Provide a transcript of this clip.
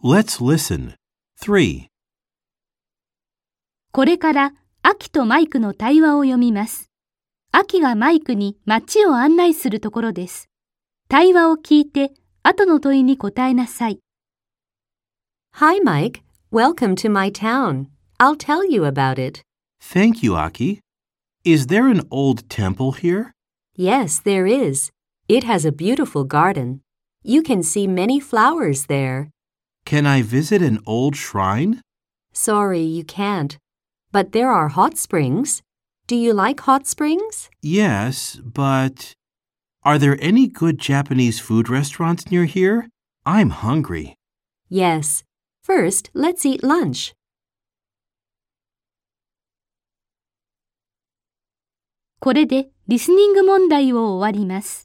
Let's listen. 3. これからアキとマイクの対話を読みます。アキがマイクに街を案内するところです。対話を聞いて後の問いに答えなさい。 Hi, Mike. Welcome to my town. I'll tell you about it. Thank you, Aki. Is there an old temple here? Yes, there is. It has a beautiful garden. You can see many flowers there. Can I visit an old shrine? Sorry, you can't. But there are hot springs. Do you like hot springs? Yes, but are there any good Japanese food restaurants near here? I'm hungry. Yes. First, let's eat lunch. これでリスニング問題を終わります。